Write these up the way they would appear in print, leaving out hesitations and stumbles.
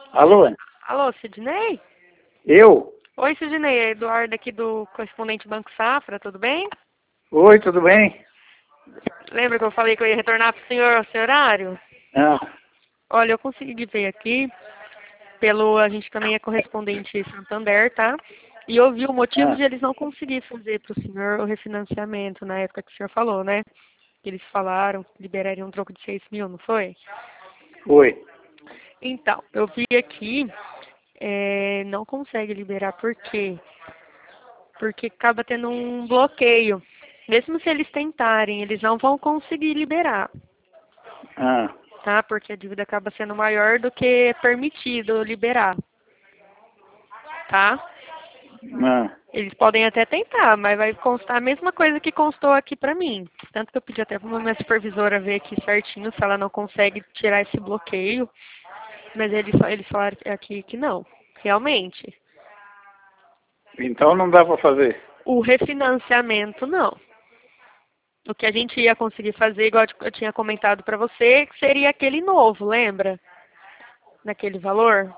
Alô? Alô, Sidney? Eu? Oi, Sidney, é Eduardo aqui do Correspondente Banco Safra, tudo bem? Oi, tudo bem? Lembra que eu falei que eu ia retornar para o senhor ao seu horário? Ah, Olha, eu consegui ver aqui, a gente também é correspondente Santander, tá? E eu vi o motivo ah, de eles não conseguirem fazer para o senhor o refinanciamento na época que o senhor falou, né? Que eles falaram que liberariam um troco de 6 mil, não foi? oi. Então, eu vi aqui, não consegue liberar, por quê? Porque acaba tendo um bloqueio. Mesmo se eles tentarem, eles não vão conseguir liberar, Ah, tá? Porque a dívida acaba sendo maior do que permitido liberar, tá? ah, Eles podem até tentar, mas vai constar a mesma coisa que constou aqui pra mim. Tanto que eu pedi até pra minha supervisora ver aqui certinho se ela não consegue tirar esse bloqueio, mas eles falaram aqui que não, realmente. então não dá para fazer. O refinanciamento, não. O que a gente ia conseguir fazer, igual eu tinha comentado para você, que seria aquele novo, lembra? Naquele valor?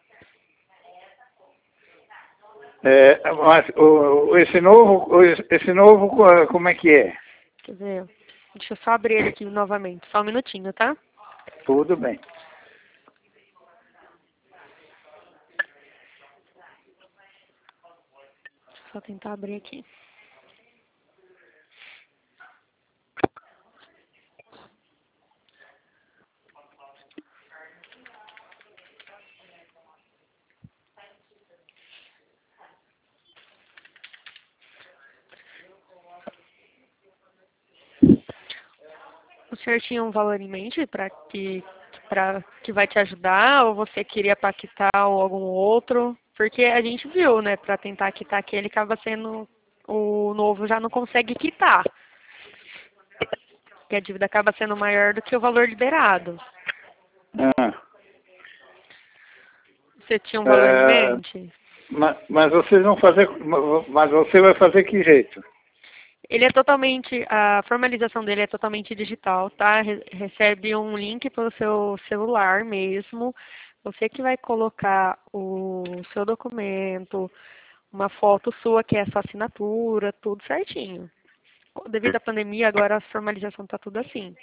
Mas esse novo, como é que é? Quer ver? Deixa eu só abrir ele aqui novamente. Só um minutinho, tá? Tudo bem. Deixa eu só tentar abrir aqui. O senhor tinha um valor em mente para que vai te ajudar? Ou você queria pactar ou algum outro? Porque a gente viu, né? Para tentar quitar aquele, acaba sendo o novo já não consegue quitar. Porque a dívida acaba sendo maior do que o valor liberado. Ah, Você tinha um valor em é, mente? mas vocês vão fazer, mas você vai fazer que jeito? Ele é totalmente, a formalização dele é totalmente digital, tá? Recebe um link pelo seu celular mesmo. Você que vai colocar o seu documento, uma foto sua que é a sua assinatura, tudo certinho. Devido à pandemia, agora a formalização tá tudo assim.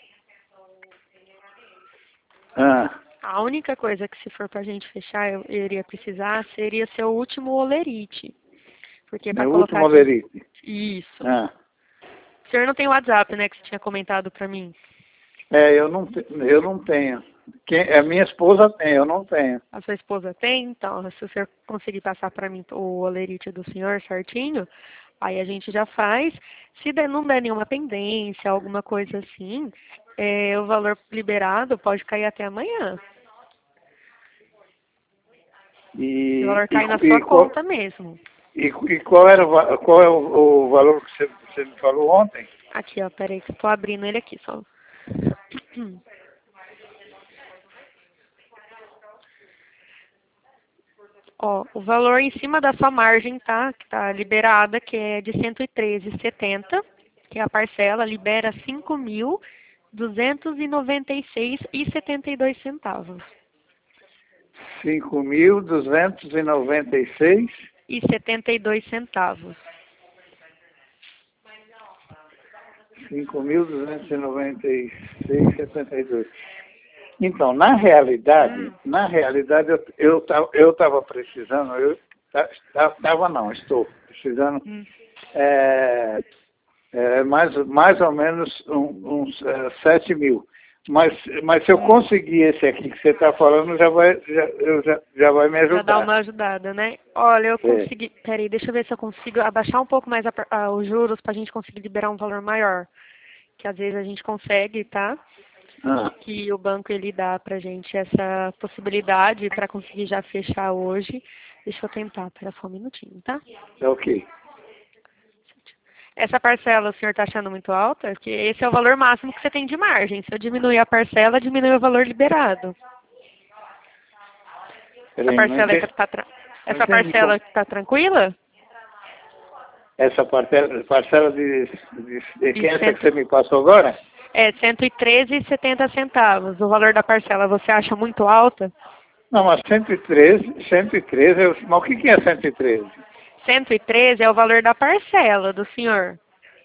Ah, A única coisa que se for pra gente fechar, eu iria precisar, seria seu último olerite. Porque para meu colocar último aqui. alerite. Isso. Ah, O senhor não tem WhatsApp, né, que você tinha comentado pra mim? eu não tenho. A minha esposa tem, eu não tenho. A sua esposa tem? Então, se o senhor conseguir passar para mim o olerite do senhor certinho, aí a gente já faz. Se não der nenhuma pendência, alguma coisa assim, o valor liberado pode cair até amanhã. O E, valor e, cai na sua e, qual, conta mesmo. e qual era qual é o valor que você me falou ontem? Aqui, ó, peraí que eu tô abrindo ele aqui só. Ó, o valor em cima da sua margem, tá? Que tá liberada, que é de 113,70, que é a parcela, libera 5.296,72 centavos. 5.296. E 72 centavos. 5.296,72. Então, na realidade, eu estava precisando, estou precisando Hum. é, mais ou menos uns 7 mil. Mas se eu conseguir esse aqui que você está falando, já vai me Já dá ajudar. uma ajudada, né? Olha, eu É. consegui. Peraí, deixa eu ver se eu consigo abaixar um pouco mais os juros pra gente conseguir liberar um valor maior. Que às vezes a gente consegue, tá? Ah, Que o banco ele dá pra gente essa possibilidade para conseguir já fechar hoje. Deixa eu tentar, pera só um minutinho, tá? ok. Essa parcela o senhor está achando muito alta? Porque esse é o valor máximo que você tem de margem. Se eu diminuir a parcela, diminui o valor liberado. Essa Peraí, parcela não essa entendi parcela como. está tranquila? Essa parcela de De quem é essa que cento, você me passou agora? 113,70 centavos. O valor da parcela você acha muito alta? Não, mas 113, mas o que é 113? 113 é o valor da parcela do senhor.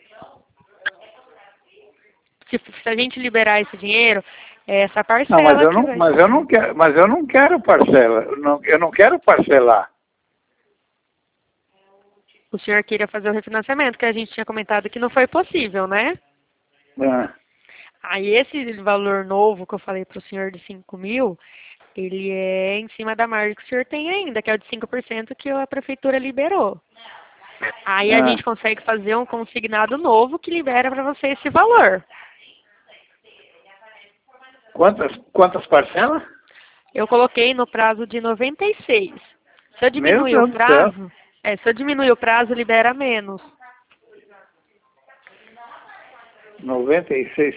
Se a gente liberar esse dinheiro, é essa Não, parcela que vai... mas eu não quero parcela, eu não quero parcelar. O senhor queria fazer o refinanciamento, que a gente tinha comentado que não foi possível, né? Ah, Aí esse valor novo que eu falei para o senhor de 5 mil, ele é em cima da margem que o senhor tem ainda, que é o de 5% que a prefeitura liberou. Aí a ah. gente consegue fazer um consignado novo que libera para você esse valor. Quantas parcelas? Eu coloquei no prazo de 96. Se eu Meu diminuir o Deus do céu. prazo, se eu diminuir o prazo, libera menos. 96,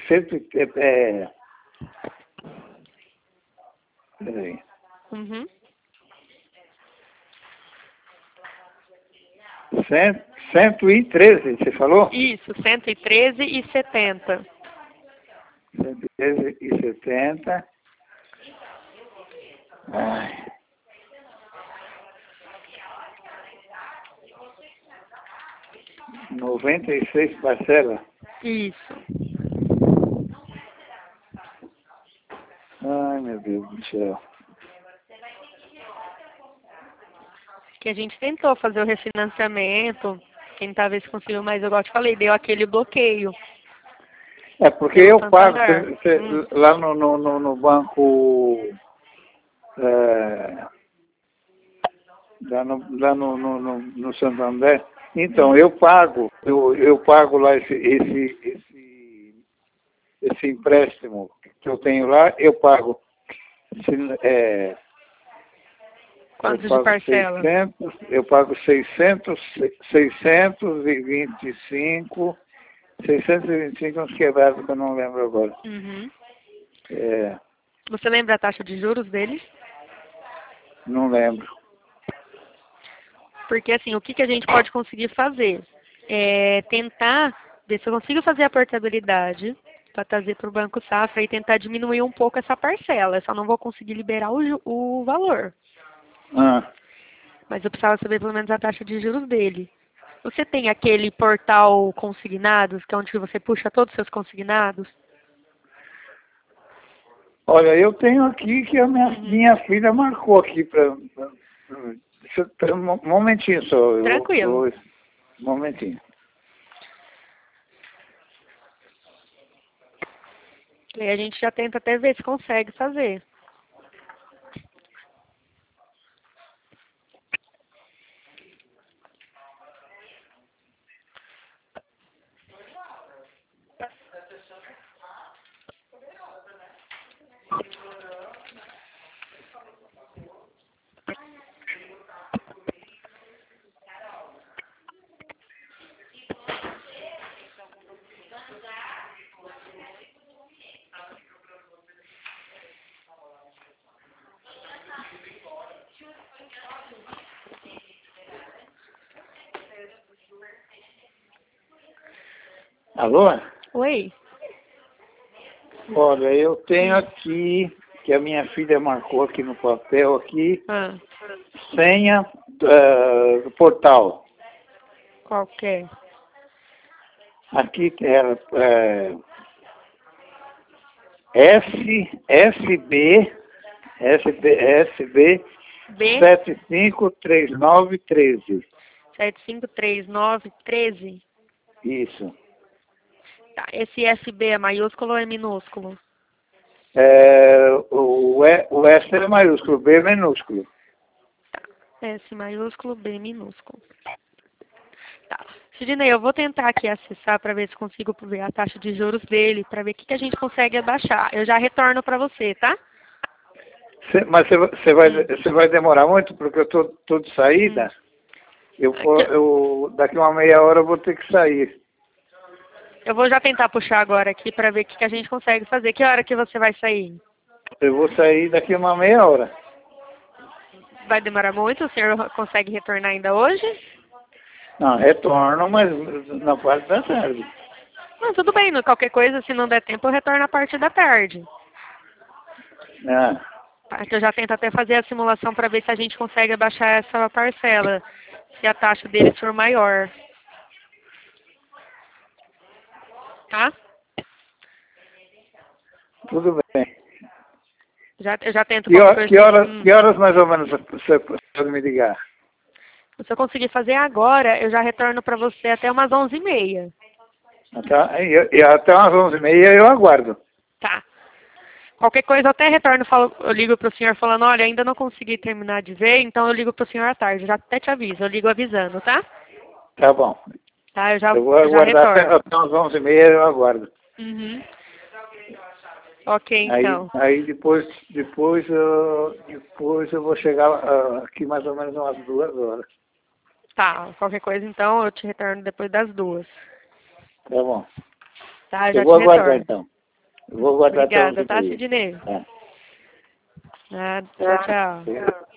peraí. Uhum. 113, você falou? Isso, 113,70. 113,70. Ai. R$ 96 parcelas. Isso. Ai, meu Deus do céu. Que a gente tentou fazer o refinanciamento, tentar ver se conseguiu, mas igual eu te falei, deu aquele bloqueio. É porque Pelo eu pago Santander. lá no banco, é, lá no Santander. Então, eu pago lá esse empréstimo que eu tenho lá, eu pago. Quantos de parcela? Eu pago 625, 625 uns quebrados que eu não lembro agora. Uhum. É, Você lembra a taxa de juros deles? não lembro. Porque assim, o que a gente pode conseguir fazer? É tentar ver se eu consigo fazer a portabilidade para trazer para o Banco Safra e tentar diminuir um pouco essa parcela. Eu só não vou conseguir liberar o valor. Ah, Mas eu precisava saber pelo menos a taxa de juros dele. Você tem aquele portal consignados, que é onde você puxa todos os seus consignados? olha, eu tenho aqui que a minha filha marcou aqui para... Um momentinho só. Tranquilo. Um momentinho. E aí a gente já tenta até ver se consegue fazer. Alô? Oi? Olha, eu tenho aqui, que a minha filha marcou aqui no papel aqui, Ah, senha do portal. qual que é? Aqui era SB B 753913. 753913. Isso. Tá, esse SB é maiúsculo ou é minúsculo? O S é maiúsculo, B é minúsculo. S maiúsculo, B minúsculo. Tá. Sidney, eu vou tentar aqui acessar para ver se consigo ver a taxa de juros dele, para ver o que a gente consegue abaixar. Eu já retorno para você, tá? Mas você vai demorar muito, porque eu tô de saída. Daqui uma meia hora eu vou ter que sair. Eu vou já tentar puxar agora aqui para ver o que a gente consegue fazer. Que hora que você vai sair? Eu vou sair daqui uma meia hora. Vai demorar muito? O senhor consegue retornar ainda hoje? Não, retorno, mas na parte da tarde. Não, tudo bem. Qualquer coisa, se não der tempo, eu retorno a parte da tarde. Ah. Tá, que eu já tento até fazer a simulação para ver se a gente consegue abaixar essa parcela, se a taxa deles for maior. Tá? Tudo bem. Eu já tento Que horas mais ou menos você pode me ligar? Se eu conseguir fazer agora, eu já retorno para você até umas 11h30. Tá? E até umas 11h30 eu aguardo. Tá. Qualquer coisa eu até retorno, eu ligo para o senhor falando, olha, ainda não consegui terminar de ver, então eu ligo para o senhor à tarde, já até te aviso, eu ligo avisando, tá? Tá bom. Tá, eu já vou aguardar retorno. até umas 11h30 eu aguardo. Uhum. Ok, então. Aí depois eu vou chegar aqui mais ou menos umas 2 horas. Tá, qualquer coisa então eu te retorno depois das 2. Tá bom. Tá, eu Eu já vou te aguardar retorno. então. Eu vou aguardar até Obrigada, tá, 11h30. Sidney? Tá. Tchau, tchau.